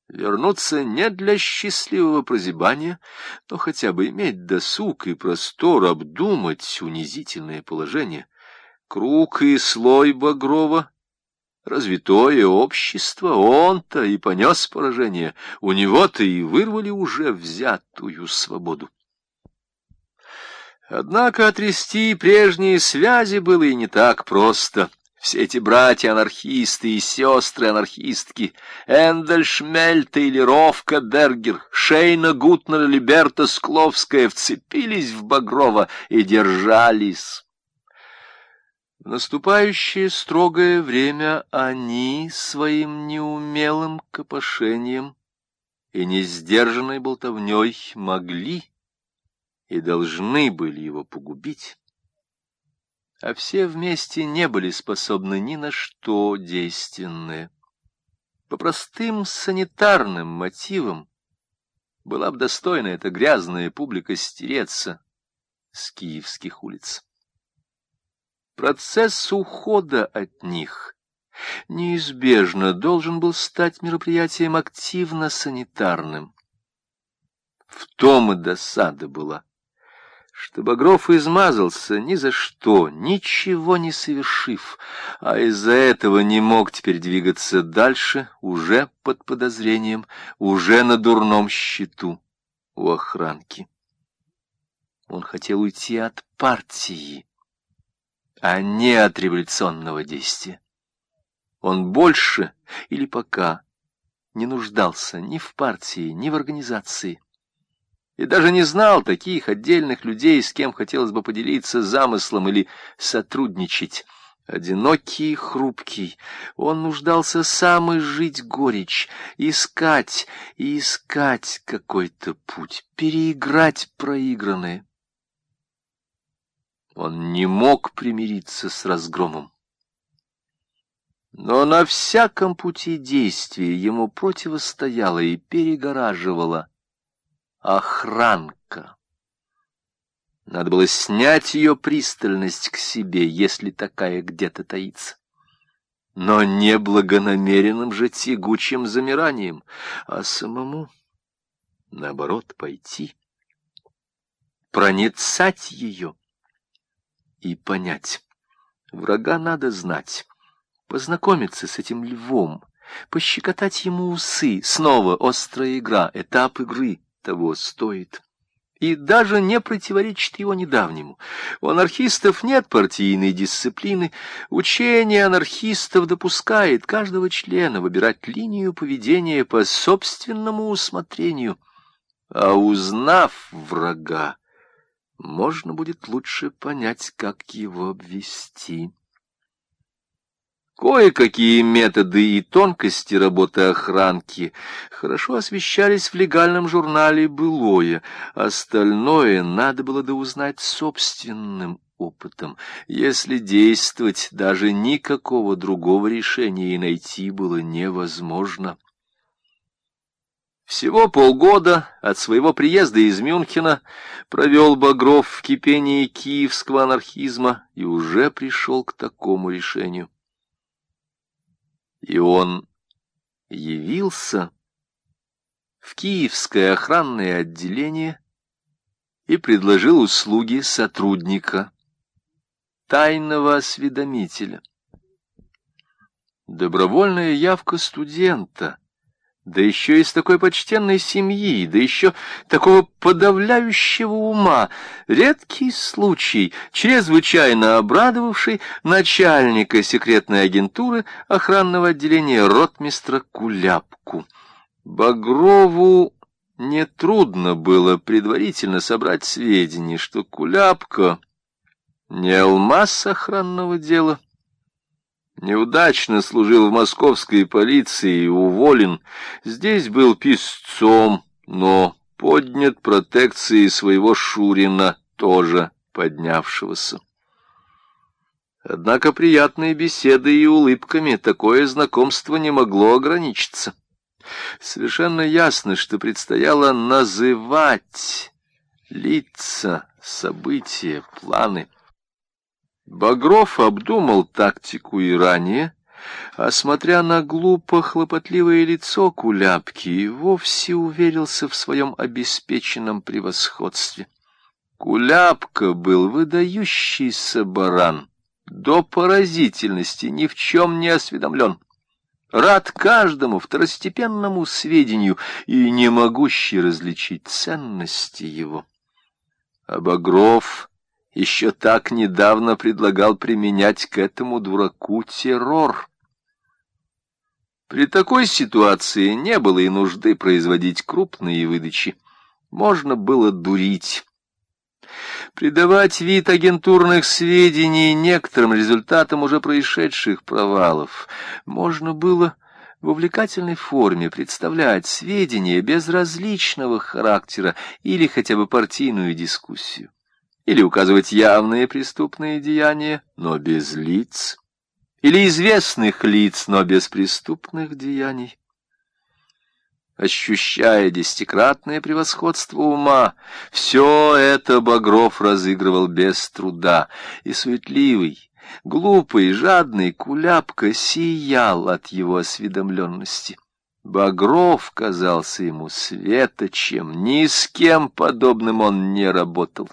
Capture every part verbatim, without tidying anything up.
Вернуться не для счастливого прозябания, но хотя бы иметь досуг и простор обдумать унизительное положение. Круг и слой Багрова, развитое общество, он-то и понес поражение, у него-то и вырвали уже взятую свободу. Однако отрясти прежние связи было и не так просто. Все эти братья-анархисты и сестры-анархистки, Эндель Шмельта или Ровка Бергер, Шейна Гутнер или Берта Скловская вцепились в Багрова и держались. В наступающее строгое время они своим неумелым копошением и несдержанной болтовней могли и должны были его погубить, а все вместе не были способны ни на что действенное. По простым санитарным мотивам была бы достойна эта грязная публика стереться с киевских улиц. Процесс ухода от них неизбежно должен был стать мероприятием активно санитарным. В том и досада была, что Багров измазался ни за что, ничего не совершив, а из-за этого не мог теперь двигаться дальше, уже под подозрением, уже на дурном счету у охранки. Он хотел уйти от партии, а не от революционного действия. Он больше или пока не нуждался ни в партии, ни в организации, и даже не знал таких отдельных людей, с кем хотелось бы поделиться замыслом или сотрудничать. Одинокий и хрупкий, он нуждался сам изжить горечь, искать и искать какой-то путь, переиграть проигранное. Он не мог примириться с разгромом. Но на всяком пути действия ему противостояла и перегораживала охранка. Надо было снять ее пристальность к себе, если такая где-то таится. Но не благонамеренным же тягучим замиранием, а самому, наоборот, пойти, проницать ее и понять. Врага надо знать, познакомиться с этим львом, пощекотать ему усы. Снова острая игра, этап игры того стоит. И даже не противоречит его недавнему. У анархистов нет партийной дисциплины. Учение анархистов допускает каждого члена выбирать линию поведения по собственному усмотрению. А узнав врага, можно будет лучше понять, как его обвести. Кое-какие методы и тонкости работы охранки хорошо освещались в легальном журнале «Былое». Остальное надо было доузнать собственным опытом. Если действовать, даже никакого другого решения и найти было невозможно. Всего полгода от своего приезда из Мюнхена провел Багров в кипении киевского анархизма и уже пришел к такому решению. И он явился в киевское охранное отделение и предложил услуги сотрудника, тайного осведомителя. Добровольная явка студента, да еще из такой почтенной семьи, да еще такого подавляющего ума, редкий случай, чрезвычайно обрадовавший начальника секретной агентуры охранного отделения ротмистра Куляпку. Багрову нетрудно было предварительно собрать сведения, что Куляпка не алмаз охранного дела, неудачно служил в московской полиции и уволен. Здесь был писцом, но поднят протекцией своего Шурина, тоже поднявшегося. Однако приятной беседой и улыбками такое знакомство не могло ограничиться. Совершенно ясно, что предстояло называть лица, события, планы. Багров обдумал тактику и ранее, а смотря на глупо хлопотливое лицо Куляпки, и вовсе уверился в своем обеспеченном превосходстве. Куляпка был выдающийся баран, до поразительности ни в чем не осведомлен, рад каждому второстепенному сведению и не могущий различить ценности его. А Багров еще так недавно предлагал применять к этому дураку террор. При такой ситуации не было и нужды производить крупные выдачи. Можно было дурить, придавать вид агентурных сведений некоторым результатам уже происшедших провалов. Можно было в увлекательной форме представлять сведения безразличного характера или хотя бы партийную дискуссию, или указывать явные преступные деяния, но без лиц, или известных лиц, но без преступных деяний. Ощущая десятикратное превосходство ума, все это Багров разыгрывал без труда, и суетливый, глупый, жадный Куляпка сиял от его осведомленности. Багров казался ему светочем, ни с кем подобным он не работал.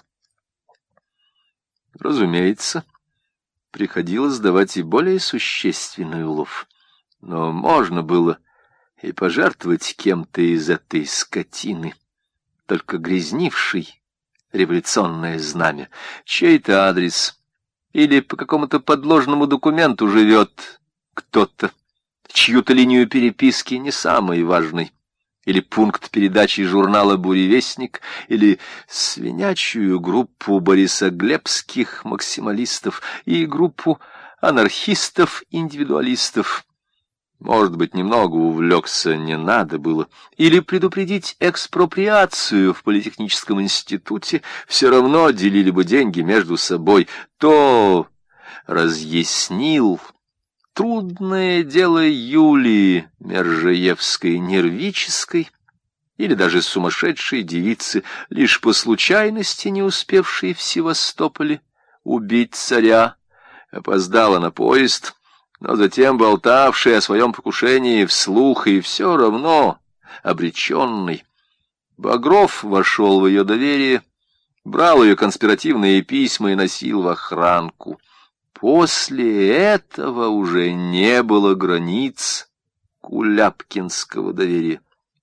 Разумеется, приходилось давать и более существенный улов, но можно было и пожертвовать кем-то из этой скотины, только грязнившей революционное знамя, чей-то адрес, или по какому-то подложному документу живет кто-то, чью-то линию переписки не самой важной, или пункт передачи журнала «Буревестник», или свинячью группу борисоглебских максималистов и группу анархистов-индивидуалистов. Может быть, немного увлекся, не надо было. Или предупредить экспроприацию в политехническом институте, все равно делили бы деньги между собой. То разъяснил трудное дело Юлии Мержеевской, нервической или даже сумасшедшей девицы, лишь по случайности не успевшей в Севастополе убить царя, опоздала на поезд, но затем болтавший о своем покушении вслух и все равно обреченный. Багров вошел в ее доверие, брал ее конспиративные письма и носил в охранку. После этого уже не было границ куляпкинского доверия.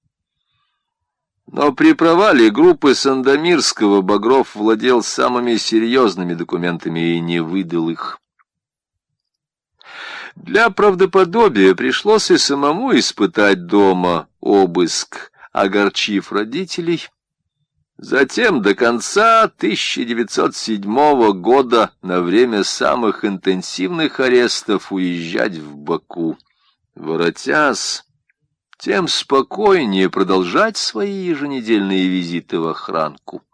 Но при провале группы Сандомирского Багров владел самыми серьезными документами и не выдал их. Для правдоподобия пришлось и самому испытать дома обыск, огорчив родителей. Затем до конца тысяча девятьсот седьмого года на время самых интенсивных арестов уезжать в Баку. Воротясь, тем спокойнее продолжать свои еженедельные визиты в охранку.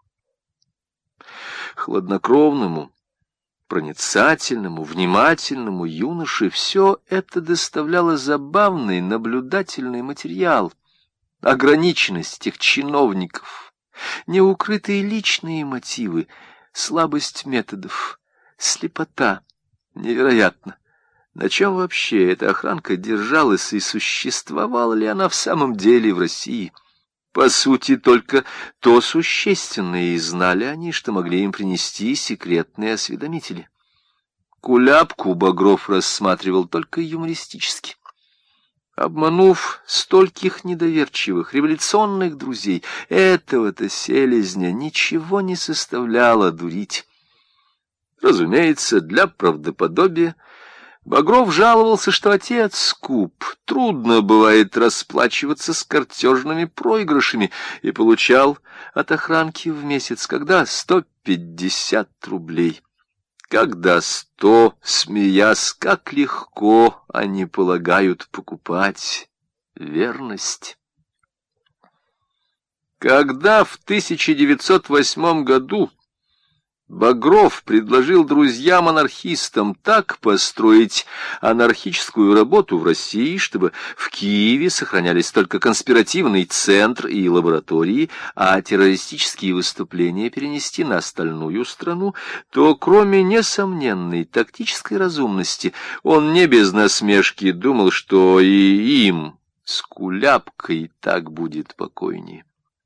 Хладнокровному, проницательному, внимательному юноше все это доставляло забавный наблюдательный материал. Ограниченность этих чиновников, неукрытые личные мотивы, слабость методов, слепота. Невероятно, на чем вообще эта охранка держалась и существовала ли она в самом деле в России? По сути, только то существенное и знали они, что могли им принести секретные осведомители. Куляпку Багров рассматривал только юмористически. Обманув стольких недоверчивых революционных друзей, этого-то селезня ничего не составляло дурить. Разумеется, для правдоподобия Багров жаловался, что отец скуп, трудно бывает расплачиваться с картежными проигрышами, и получал от охранки в месяц, когда сто пятьдесят рублей. Когда сто, смеясь, как легко они полагают покупать верность. Когда в тысяча девятьсот восьмом году Багров предложил друзьям-анархистам так построить анархическую работу в России, чтобы в Киеве сохранялись только конспиративный центр и лаборатории, а террористические выступления перенести на остальную страну, то кроме несомненной тактической разумности он не без насмешки думал, что и им с Куляпкой так будет покойнее.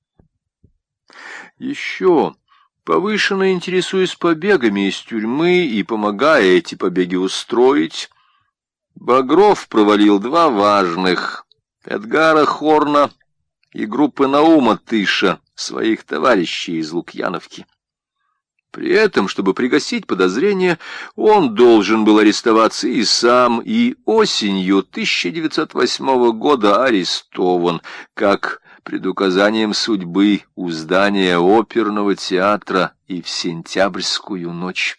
Еще... Повышенно интересуясь побегами из тюрьмы и помогая эти побеги устроить, Багров провалил два важных — Эдгара Хорна и группы Наума Тыша, своих товарищей из Лукьяновки. При этом, чтобы пригасить подозрения, он должен был арестоваться и сам, и осенью тысяча девятьсот восьмого года арестован, как предуказанием судьбы у здания оперного театра и в сентябрьскую ночь.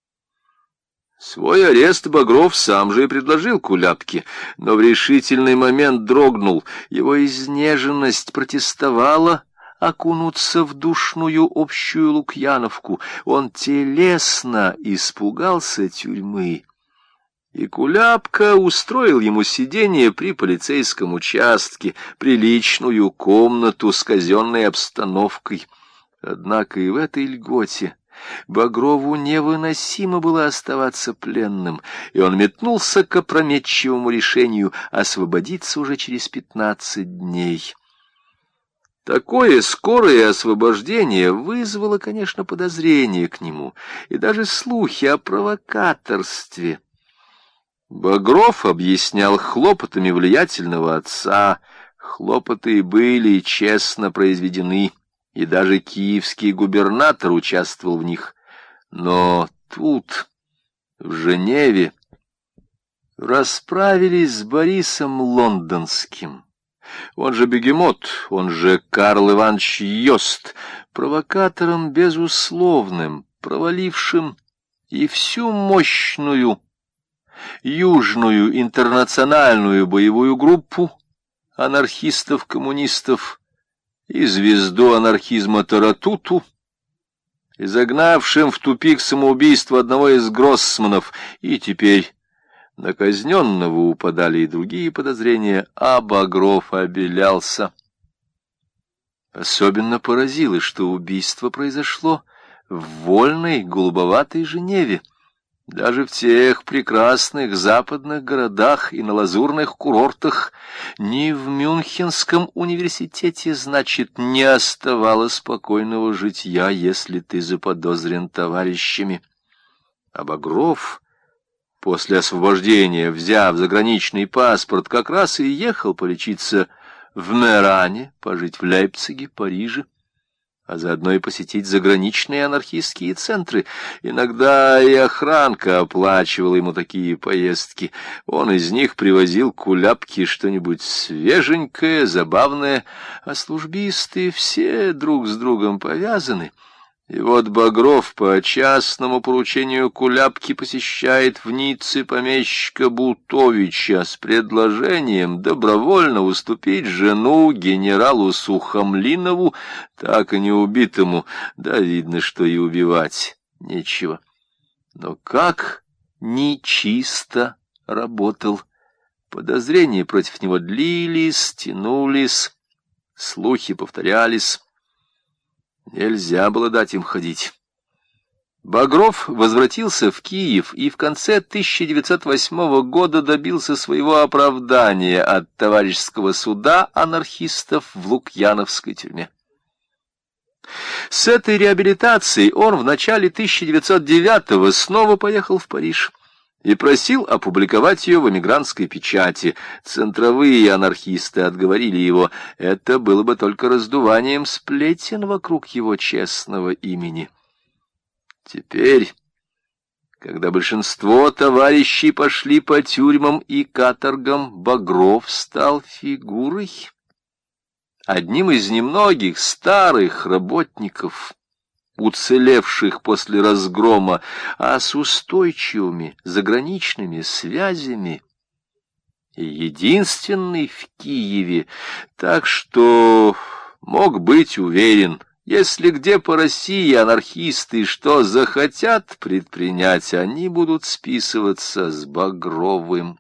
Свой арест Багров сам же и предложил Куляпке, но в решительный момент дрогнул. Его изнеженность протестовала окунуться в душную общую Лукьяновку. Он телесно испугался тюрьмы. И Куляпка устроил ему сидение при полицейском участке, приличную комнату с казенной обстановкой. Однако и в этой льготе Багрову невыносимо было оставаться пленным, и он метнулся к опрометчивому решению освободиться уже через пятнадцать дней. Такое скорое освобождение вызвало, конечно, подозрение к нему и даже слухи о провокаторстве. Багров объяснял хлопотами влиятельного отца. Хлопоты были честно произведены, и даже киевский губернатор участвовал в них. Но тут, в Женеве, расправились с Борисом Лондонским. Он же Бегемот, он же Карл Иванович Йост, провокатором безусловным, провалившим и всю мощную южную интернациональную боевую группу анархистов-коммунистов и звезду анархизма Таратуту, и загнавшим в тупик самоубийство одного из гроссманов, и теперь на казненного упадали и другие подозрения, а Багров обелялся. Особенно поразило, что убийство произошло в вольной голубоватой Женеве. Даже в тех прекрасных западных городах и на лазурных курортах, ни в Мюнхенском университете, значит, не оставалось спокойного житья, если ты заподозрен товарищами. А Багров, после освобождения, взяв заграничный паспорт, как раз и ехал полечиться в Меране, пожить в Лейпциге, Париже, а заодно и посетить заграничные анархистские центры. Иногда и охранка оплачивала ему такие поездки. Он из них привозил Куляпке что-нибудь свеженькое, забавное, а службисты все друг с другом повязаны. И вот Багров по частному поручению Куляпки посещает в Ницце помещика Бутовича с предложением добровольно уступить жену генералу Сухомлинову, так и не убитому, да видно, что и убивать нечего. Но как нечисто работал! Подозрения против него длились, тянулись, слухи повторялись. Нельзя было дать им ходить. Багров возвратился в Киев и в конце тысяча девятьсот восьмого года добился своего оправдания от товарищеского суда анархистов в Лукьяновской тюрьме. С этой реабилитацией он в начале тысяча девятьсот девятого снова поехал в Париж и просил опубликовать ее в эмигрантской печати. Центровые анархисты отговорили его. Это было бы только раздуванием сплетен вокруг его честного имени. Теперь, когда большинство товарищей пошли по тюрьмам и каторгам, Багров стал фигурой, одним из немногих старых работников, уцелевших после разгрома, а с устойчивыми заграничными связями, и единственный в Киеве, так что мог быть уверен, Если где по России анархисты что захотят предпринять, они будут списываться с Багровым.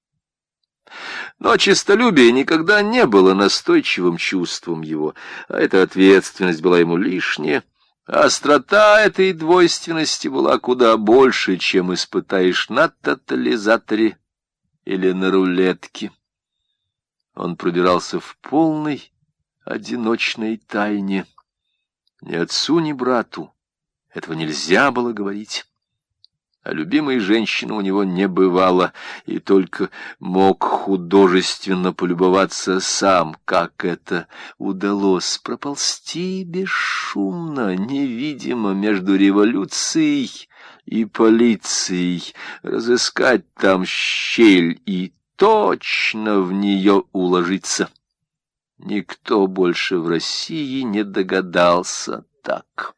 Но честолюбие никогда не было настойчивым чувством его, а эта ответственность была ему лишняя. Острота этой двойственности была куда больше, чем испытаешь на тотализаторе или на рулетке. Он пробирался в полной одиночной тайне. Ни отцу, ни брату этого нельзя было говорить. А любимой женщины у него не бывало, и только мог художественно полюбоваться сам, как это удалось проползти бесшумно, невидимо между революцией и полицией, разыскать там щель и точно в нее уложиться. Никто больше в России не догадался так.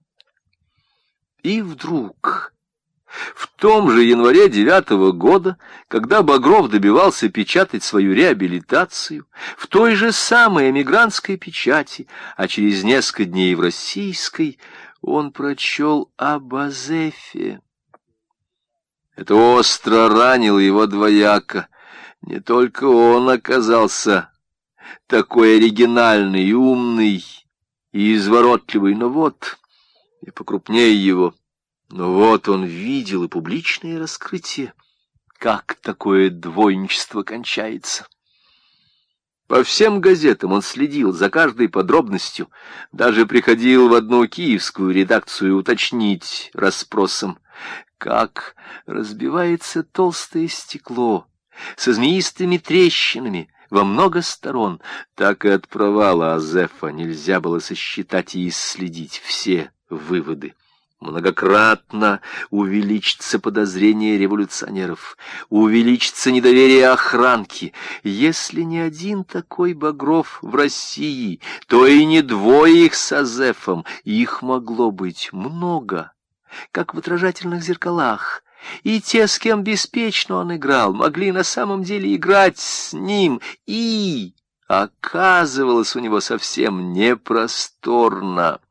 И вдруг... В том же январе девятого года, когда Багров добивался печатать свою реабилитацию, в той же самой эмигрантской печати, а через несколько дней в российской, он прочел об Азефе. Это остро ранило его двояко. Не только он оказался такой оригинальный, умный и изворотливый, но вот, и покрупнее его. Но вот он видел и публичное раскрытие, как такое двойничество кончается. По всем газетам он следил за каждой подробностью, даже приходил в одну киевскую редакцию уточнить расспросом, как разбивается толстое стекло со змеистыми трещинами во много сторон, так и от провала Азефа нельзя было сосчитать и исследить все выводы. Многократно увеличится подозрение революционеров, увеличится недоверие охранки. Если не один такой Багров в России, то и не двое их с Азефом, их могло быть много, как в отражательных зеркалах. И те, с кем беспечно он играл, могли на самом деле играть с ним, и оказывалось у него совсем непросторно.